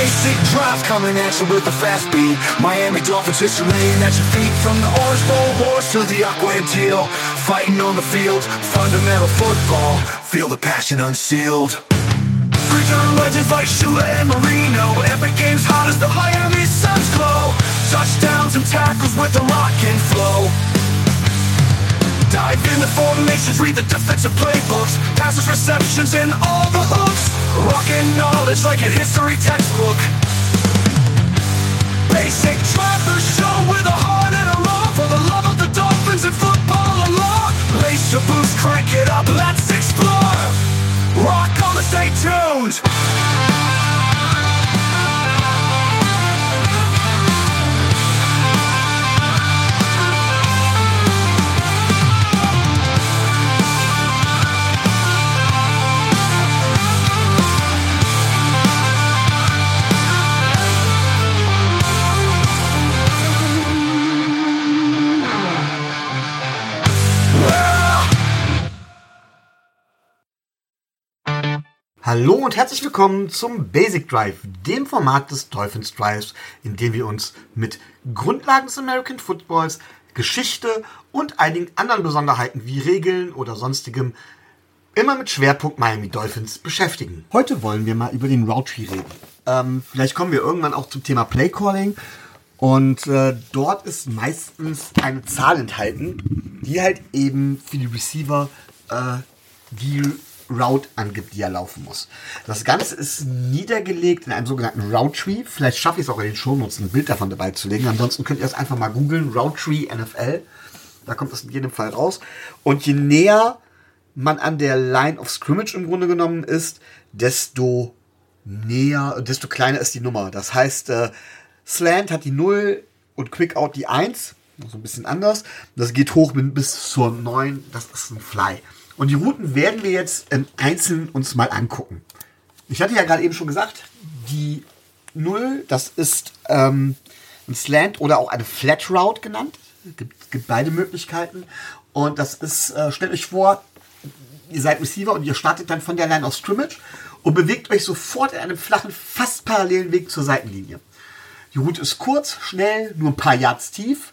Basic drive coming at you with a fast beat. Miami Dolphins history laying at your feet. From the Orange Bowl wars to the aqua and teal. Fighting on the field, fundamental football. Feel the passion unsealed. Return legends like Shula and Marino. Epic games hot as the Miami Suns glow. Touchdowns and tackles with the rock and flow. Dive in the formations, read the defensive playbooks. Passes, receptions, and all the hooks. Rockin' knowledge like a history textbook. Basic drive the show with a heart and a love for the love of the Dolphins and football alone. Lace your boots, crank it up, let's explore. Rock on and stay tuned. Hallo und herzlich willkommen zum Basic Drive, dem Format des Dolphins Drives, in dem wir uns mit Grundlagen des American Footballs, Geschichte und einigen anderen Besonderheiten wie Regeln oder sonstigem immer mit Schwerpunkt Miami Dolphins beschäftigen. Heute wollen wir mal über den Route Tree reden. Vielleicht kommen wir irgendwann auch zum Thema Play Calling und dort ist meistens eine Zahl enthalten, die halt eben für die Receiver die Route angibt, die er laufen muss. Das Ganze ist niedergelegt in einem sogenannten Route Tree. Vielleicht schaffe ich es auch in den Shownotes ein Bild davon dabei zu legen. Ansonsten könnt ihr das einfach mal googeln. Route Tree NFL. Da kommt es in jedem Fall raus. Und je näher man an der Line of Scrimmage im Grunde genommen ist, desto kleiner ist die Nummer. Das heißt, Slant hat die 0 und Quick Out die 1. So ein bisschen anders. Das geht hoch bis zur 9. Das ist ein Fly. Und die Routen werden wir jetzt einzeln uns mal angucken. Ich hatte ja gerade eben schon gesagt, die 0, das ist ein Slant oder auch eine Flat Route genannt. Es gibt beide Möglichkeiten. Und das ist, stellt euch vor, ihr seid Receiver und ihr startet dann von der Line of Scrimmage und bewegt euch sofort in einem flachen, fast parallelen Weg zur Seitenlinie. Die Route ist kurz, schnell, nur ein paar Yards tief.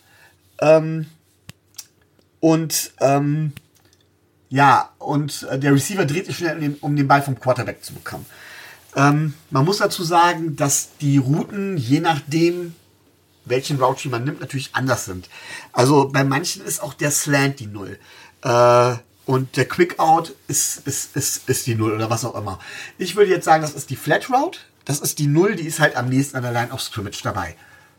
Der Receiver dreht sich schnell, um den Ball vom Quarterback zu bekommen. Man muss dazu sagen, dass die Routen, je nachdem, welchen Route man nimmt, natürlich anders sind. Also bei manchen ist auch der Slant die 0. Und der Quick Out ist die 0 oder was auch immer. Ich würde jetzt sagen, das ist die Flat Route. Das ist die 0, die ist halt am nächsten an der Line of Scrimmage dabei.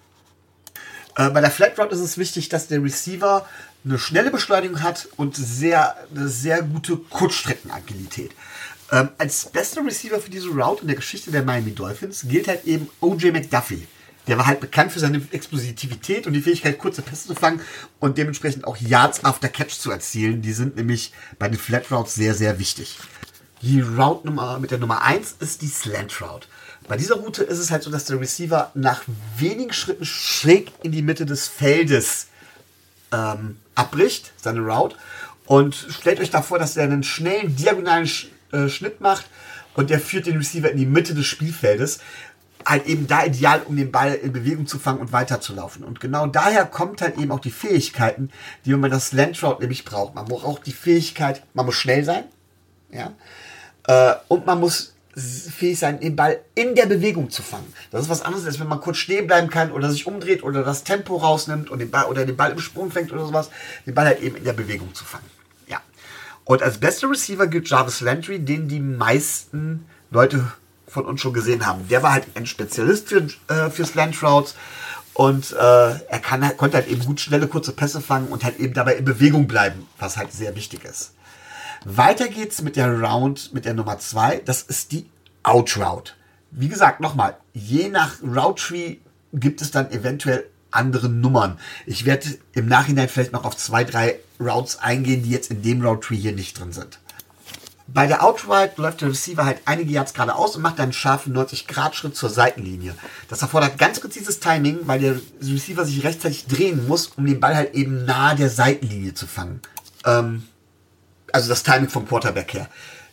Bei der Flat Route ist es wichtig, dass der Receiver eine schnelle Beschleunigung hat und eine sehr gute Kurzstreckenagilität. Als bester Receiver für diese Route in der Geschichte der Miami Dolphins gilt halt eben O.J. McDuffie. Der war halt bekannt für seine Explosivität und die Fähigkeit, kurze Pässe zu fangen und dementsprechend auch Yards after Catch zu erzielen. Die sind nämlich bei den Flat Routes sehr, sehr wichtig. Die Route mit der Nummer 1 ist die Slant Route. Bei dieser Route ist es halt so, dass der Receiver nach wenigen Schritten schräg in die Mitte des Feldes abbricht, seine Route. Und stellt euch da vor, dass er einen schnellen, diagonalen Schnitt macht und der führt den Receiver in die Mitte des Spielfeldes. Halt eben da ideal, um den Ball in Bewegung zu fangen und weiterzulaufen. Und genau daher kommt halt eben auch die Fähigkeiten, die man bei der Slant Route nämlich braucht. Man braucht auch die Fähigkeit, man muss schnell sein, ja, und man muss fähig sein, den Ball in der Bewegung zu fangen. Das ist was anderes, als wenn man kurz stehen bleiben kann oder sich umdreht oder das Tempo rausnimmt und den Ball im Sprung fängt oder sowas, den Ball halt eben in der Bewegung zu fangen. Ja. Und als bester Receiver gilt Jarvis Landry, den die meisten Leute von uns schon gesehen haben. Der war halt ein Spezialist für Slant Routes und er konnte halt eben gut schnelle, kurze Pässe fangen und halt eben dabei in Bewegung bleiben, was halt sehr wichtig ist. Weiter geht's mit der Nummer 2. Das ist die Out Route. Wie gesagt, nochmal, je nach Route Tree gibt es dann eventuell andere Nummern. Ich werde im Nachhinein vielleicht noch auf 2, 3 Routes eingehen, die jetzt in dem Route Tree hier nicht drin sind. Bei der Out Route läuft der Receiver halt einige Yards geradeaus und macht einen scharfen 90-Grad-Schritt zur Seitenlinie. Das erfordert ganz präzises Timing, weil der Receiver sich rechtzeitig drehen muss, um den Ball halt eben nahe der Seitenlinie zu fangen. Also das Timing vom Quarterback her.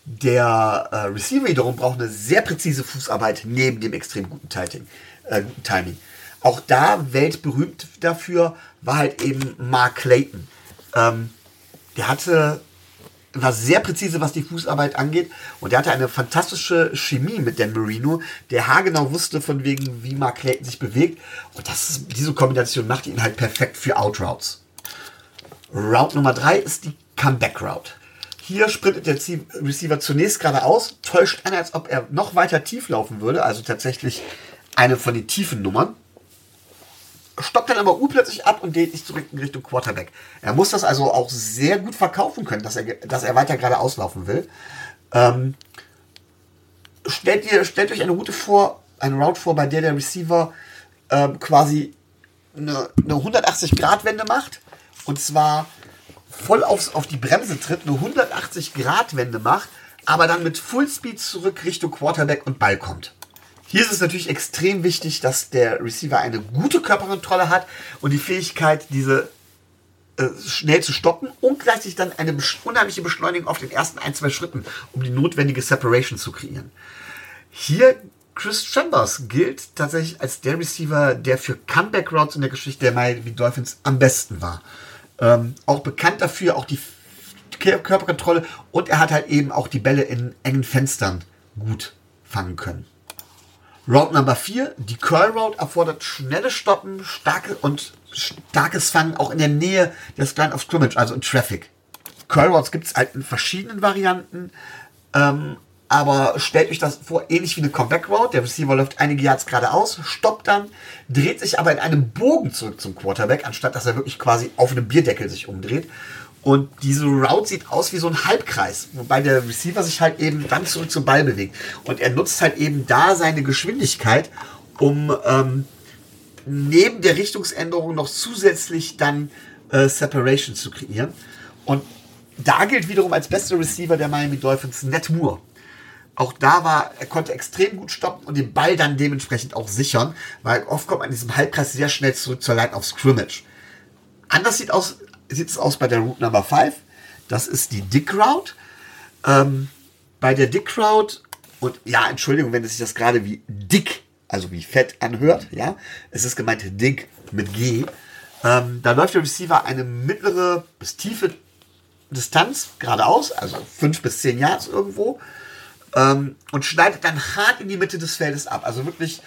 Der Receiver wiederum braucht eine sehr präzise Fußarbeit neben dem extrem guten Timing. Auch da weltberühmt dafür war halt eben Mark Clayton. Der war sehr präzise, was die Fußarbeit angeht. Und der hatte eine fantastische Chemie mit Dan Marino, der haargenau wusste, von wegen, wie Mark Clayton sich bewegt. Und diese Kombination macht ihn halt perfekt für Outroutes. Route Nummer 3 ist die Comeback Route. Hier sprintet der Receiver zunächst geradeaus, täuscht an, als ob er noch weiter tief laufen würde, also tatsächlich eine von den tiefen Nummern. Stoppt dann aber urplötzlich ab und dreht sich zurück in Richtung Quarterback. Er muss das also auch sehr gut verkaufen können, dass er weiter geradeaus laufen will. Stellt euch eine Route vor, bei der Receiver quasi eine 180-Grad-Wende macht. Und zwar voll auf die Bremse tritt, eine 180-Grad-Wende macht, aber dann mit Fullspeed zurück Richtung Quarterback und Ball kommt. Hier ist es natürlich extrem wichtig, dass der Receiver eine gute Körperkontrolle hat und die Fähigkeit, diese schnell zu stoppen und gleichzeitig dann eine unheimliche Beschleunigung auf den ersten 1-2 Schritten, um die notwendige Separation zu kreieren. Hier Chris Chambers gilt tatsächlich als der Receiver, der für Comeback Routes in der Geschichte der Miami Dolphins am besten war. Auch bekannt dafür, auch die Körperkontrolle, und er hat halt eben auch die Bälle in engen Fenstern gut fangen können. Route Nummer 4, die Curl Route, erfordert schnelles Stoppen, starkes Fangen, auch in der Nähe des Line of Scrimmage, also in Traffic. Curl Routes gibt es halt in verschiedenen Varianten, aber stellt euch das vor, ähnlich wie eine Comeback Route. Der Receiver läuft einige Yards geradeaus, stoppt dann, dreht sich aber in einem Bogen zurück zum Quarterback, anstatt dass er wirklich quasi auf einem Bierdeckel sich umdreht. Und diese Route sieht aus wie so ein Halbkreis, wobei der Receiver sich halt eben dann zurück zum Ball bewegt. Und er nutzt halt eben da seine Geschwindigkeit, um neben der Richtungsänderung noch zusätzlich dann Separation zu kreieren. Und da gilt wiederum als bester Receiver der Miami Dolphins Ned Moore. Auch er konnte extrem gut stoppen und den Ball dann dementsprechend auch sichern, weil oft kommt man in diesem Halbkreis sehr schnell zurück zur Line of Scrimmage. Anders sieht es aus bei der Route Number 5. Das ist die Dick Route. Bei der Dick Route, und ja, Entschuldigung, wenn es sich das gerade wie dick, also wie fett anhört, ja, es ist gemeint dick mit G. Da läuft der Receiver eine mittlere bis tiefe Distanz geradeaus, also 5 bis 10 Yards irgendwo, und schneidet dann hart in die Mitte des Feldes ab. Also wirklich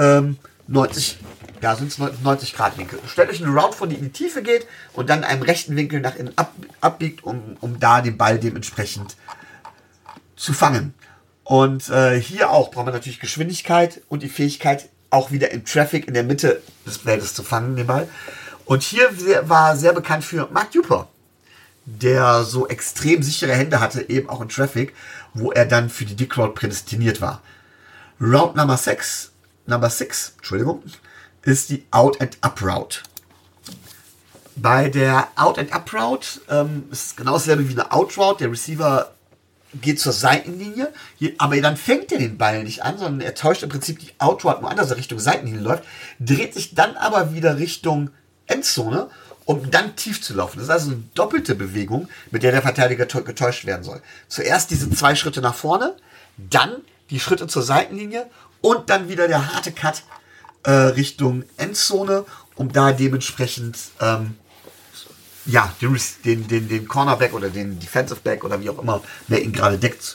90 Grad Winkel. Stellt euch eine Route vor, die in die Tiefe geht und dann in einem rechten Winkel nach innen abbiegt, um da den Ball dementsprechend zu fangen. Und hier auch braucht man natürlich Geschwindigkeit und die Fähigkeit, auch wieder im Traffic in der Mitte des Feldes zu fangen, den Ball. Und hier war sehr bekannt für Mark Duper, der so extrem sichere Hände hatte, eben auch in Traffic, wo er dann für die Dick Route prädestiniert war. Route Number 6, ist die Out-and-Up Route. Bei der Out-and-Up Route ist es genau dasselbe wie eine Out Route. Der Receiver geht zur Seitenlinie, aber dann fängt er den Ball nicht an, sondern er täuscht im Prinzip die Out Route nur an, dass er Richtung Seitenlinie läuft, dreht sich dann aber wieder Richtung Endzone, um dann tief zu laufen. Das ist also eine doppelte Bewegung, mit der Verteidiger getäuscht werden soll. Zuerst diese 2 Schritte nach vorne, dann die Schritte zur Seitenlinie und dann wieder der harte Cut Richtung Endzone, um da dementsprechend den Cornerback oder den Defensive Back oder wie auch immer, der ihn gerade deckt,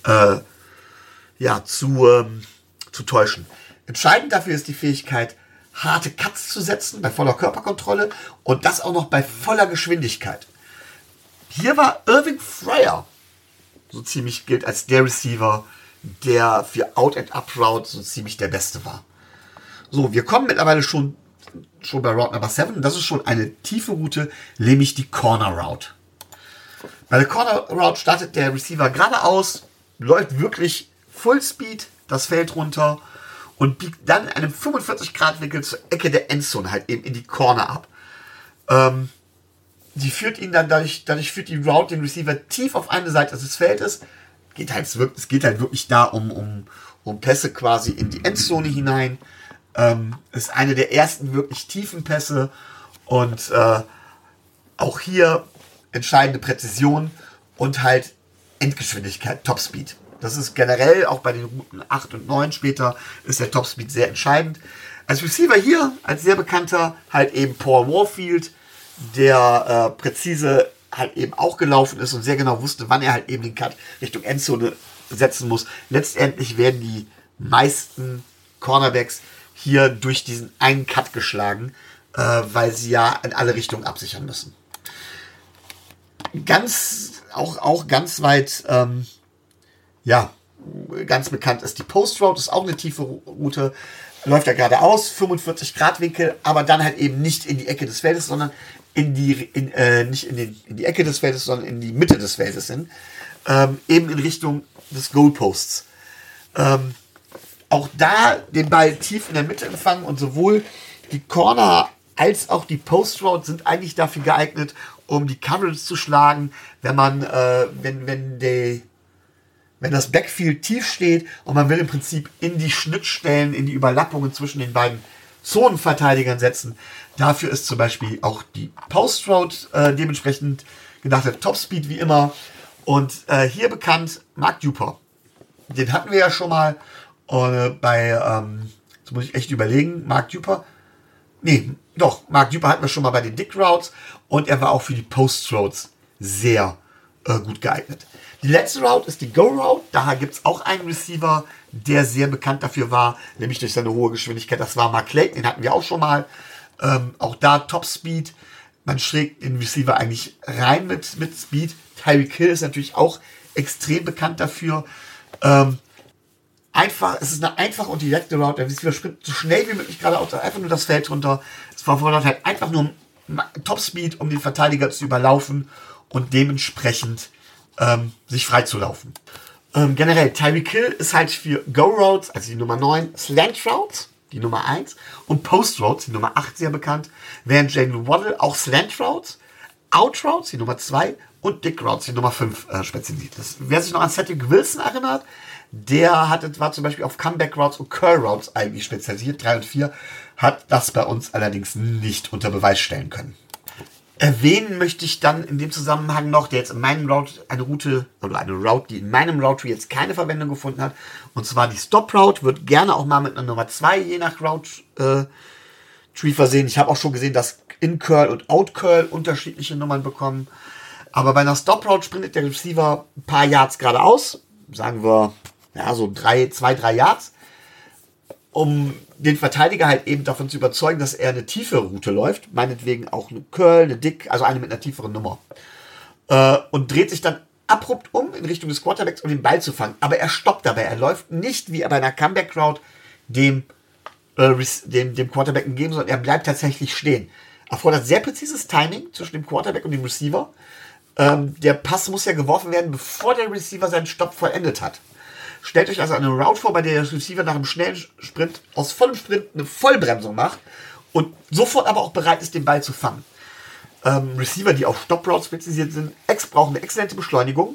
zu täuschen. Entscheidend dafür ist die Fähigkeit, harte Cuts zu setzen, bei voller Körperkontrolle und das auch noch bei voller Geschwindigkeit. Hier war Irving Fryer so ziemlich gilt als der Receiver, der für Out-and-Up-Route so ziemlich der Beste war. So, wir kommen mittlerweile schon bei Route Number 7. Das ist schon eine tiefe Route, nämlich die Corner Route. Bei der Corner Route startet der Receiver geradeaus, läuft wirklich Fullspeed das Feld runter und biegt dann in einem 45-Grad-Winkel zur Ecke der Endzone halt eben in die Corner ab. Die führt ihn dann dadurch führt die Route den Receiver tief auf eine Seite des Feldes. Es geht halt wirklich da um Pässe quasi in die Endzone hinein. Ist eine der ersten wirklich tiefen Pässe und auch hier entscheidende Präzision und halt Endgeschwindigkeit, Topspeed. Das ist generell auch bei den Routen 8 und 9 später ist der Topspeed sehr entscheidend. Als Receiver hier, als sehr bekannter, halt eben Paul Warfield, der präzise halt eben auch gelaufen ist und sehr genau wusste, wann er halt eben den Cut Richtung Endzone setzen muss. Letztendlich werden die meisten Cornerbacks hier durch diesen einen Cut geschlagen, weil sie ja in alle Richtungen absichern müssen. Auch ganz weit, ganz bekannt ist die Post Route, ist auch eine tiefe Route, läuft ja geradeaus, 45 Grad Winkel, aber dann halt eben nicht in die Ecke des Feldes, sondern nicht in die Ecke des Feldes, sondern in die Mitte des Feldes hin, eben in Richtung des Goalposts. Auch da den Ball tief in der Mitte empfangen und sowohl die Corner als auch die Post Route sind eigentlich dafür geeignet, um die Coverage zu schlagen, wenn man, wenn das Backfield tief steht und man will im Prinzip in die Schnittstellen, in die Überlappungen zwischen den beiden Zonenverteidigern setzen. Dafür ist zum Beispiel auch die Post Route dementsprechend gedacht, der Topspeed wie immer. Und hier bekannt Mark Duper. Den hatten wir ja schon mal jetzt muss ich echt überlegen, Mark Duper. Mark Duper hatten wir schon mal bei den Dick Routes und er war auch für die Post Routes sehr gut geeignet. Die letzte Route ist die Go Route. Da gibt es auch einen Receiver, der sehr bekannt dafür war, nämlich durch seine hohe Geschwindigkeit. Das war Mark Clayton, den hatten wir auch schon mal. Auch da Top Speed. Man schlägt den Receiver eigentlich rein mit Speed. Tyreek Hill ist natürlich auch extrem bekannt dafür. Es ist eine einfache und direkte Route. Der Receiver springt so schnell wie möglich geradeaus, einfach nur das Feld runter. Es verfordert halt einfach nur Top Speed, um den Verteidiger zu überlaufen und dementsprechend sich frei zu laufen. Generell, Tyreek Hill ist halt für Go Routes, also die Nummer 9, Slant Routes, die Nummer 1 und Post Routes, die Nummer 8 sehr bekannt, während Jalen Waddle auch Slant Routes, Out Routes, die Nummer 2 und Dick Routes, die Nummer 5 spezialisiert ist. Wer sich noch an Cedric Wilson erinnert, der war zum Beispiel auf Comeback Routes und Curl Routes eigentlich spezialisiert, 3 und 4, hat das bei uns allerdings nicht unter Beweis stellen können. Erwähnen möchte ich dann in dem Zusammenhang noch, der jetzt in meinem Route eine Route, die in meinem Route jetzt keine Verwendung gefunden hat, und zwar die Stop Route, wird gerne auch mal mit einer Nummer 2 je nach Route Tree versehen. Ich habe auch schon gesehen, dass In Curl und Out Curl unterschiedliche Nummern bekommen. Aber bei einer Stop Route sprintet der Receiver ein paar Yards geradeaus, sagen wir, so 2-3 Yards, um den Verteidiger halt eben davon zu überzeugen, dass er eine tiefe Route läuft, meinetwegen auch eine Curl, eine Dick, also eine mit einer tieferen Nummer. Und dreht sich dann abrupt um in Richtung des Quarterbacks, um den Ball zu fangen. Aber er stoppt dabei. Er läuft nicht wie bei einer Comeback Route dem Quarterback entgegen, sondern er bleibt tatsächlich stehen. Erfordert sehr präzises Timing zwischen dem Quarterback und dem Receiver. Der Pass muss ja geworfen werden, bevor der Receiver seinen Stopp vollendet hat. Stellt euch also eine Route vor, bei der der Receiver nach einem schnellen Sprint aus vollem Sprint eine Vollbremsung macht und sofort aber auch bereit ist, den Ball zu fangen. Receiver, die auf Stop-Routes spezialisiert sind, brauchen eine exzellente Beschleunigung,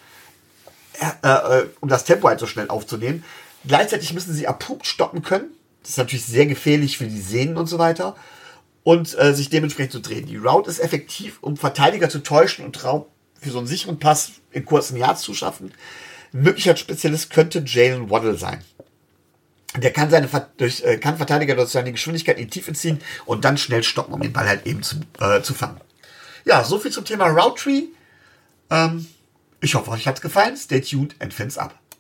um das Tempo halt so schnell aufzunehmen. Gleichzeitig müssen sie abrupt stoppen können. Das ist natürlich sehr gefährlich für die Sehnen und so weiter. Und sich dementsprechend zu drehen. Die Route ist effektiv, um Verteidiger zu täuschen und Raum für so einen sicheren Pass in kurzen Yards zu schaffen. Ein möglicher Spezialist könnte Jalen Waddle sein. Der kann Verteidiger durch seine Geschwindigkeit in die Tiefe ziehen und dann schnell stoppen, um den Ball halt eben zu fangen. Ja, soviel zum Thema Route Tree. Ich hoffe, euch hat's gefallen. Stay tuned and fins up.